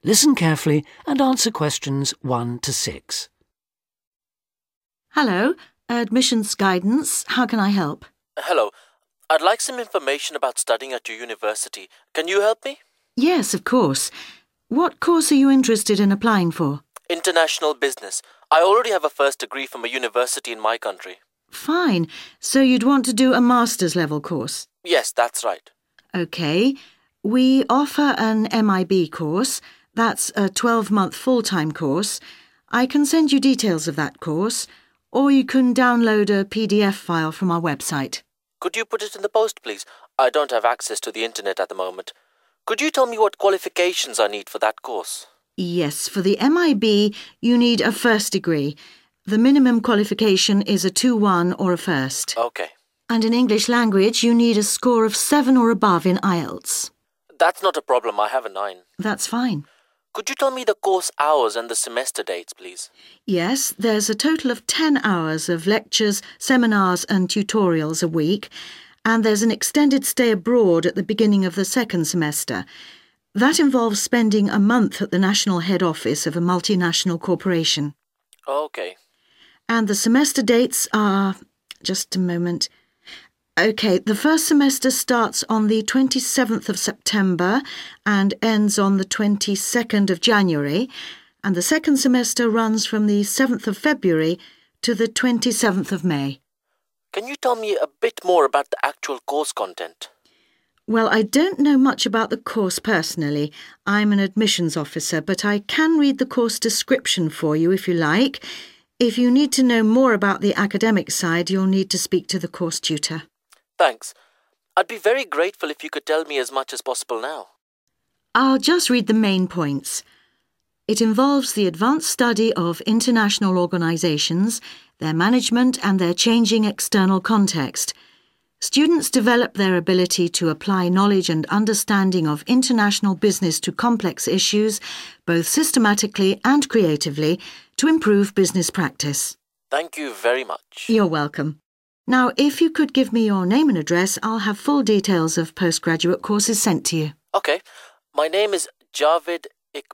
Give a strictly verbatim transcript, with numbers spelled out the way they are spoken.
Listen carefully and answer questions one to six. Hello, admissions guidance. How can I help? Hello. I'd like some information about studying at your university. Can you help me? Yes, of course. What course are you interested in applying for? International business. I already have a first degree from a university in my country. Fine. So you'd want to do a master's level course? Yes, that's right. OK. We offer an M I B course. That's a twelve-month full-time course. I can send you details of that course, or you can download a P D F file from our website. Could you put it in the post, please? I don't have access to the internet at the moment. Could you tell me what qualifications I need for that course? Yes, for the M I B, you need a first degree. The minimum qualification is a two one or a first. OK. And in English language, you need a score of seven or above in I E L T S. That's not a problem. I have a nine. That's fine. Could you tell me the course hours and the semester dates, please? Yes, there's a total of ten hours of lectures, seminars and tutorials a week, and there's an extended stay abroad at the beginning of the second semester. That involves spending a month at the national head office of a multinational corporation. OK. And the semester dates are... just a moment... OK, the first semester starts on the twenty-seventh of September and ends on the twenty-second of January, and the second semester runs from the seventh of February to the twenty-seventh of May. Can you tell me a bit more about the actual course content? Well, I don't know much about the course personally. I'm an admissions officer, but I can read the course description for you if you like. If you need to know more about the academic side, you'll need to speak to the course tutor. Thanks. I'd be very grateful if you could tell me as much as possible now. I'll just read the main points. It involves the advanced study of international organisations, their management and their changing external context. Students develop their ability to apply knowledge and understanding of international business to complex issues, both systematically and creatively, to improve business practice. Thank you very much. You're welcome. Now, if you could give me your name and address, I'll have full details of postgraduate courses sent to you. OK. My name is Javed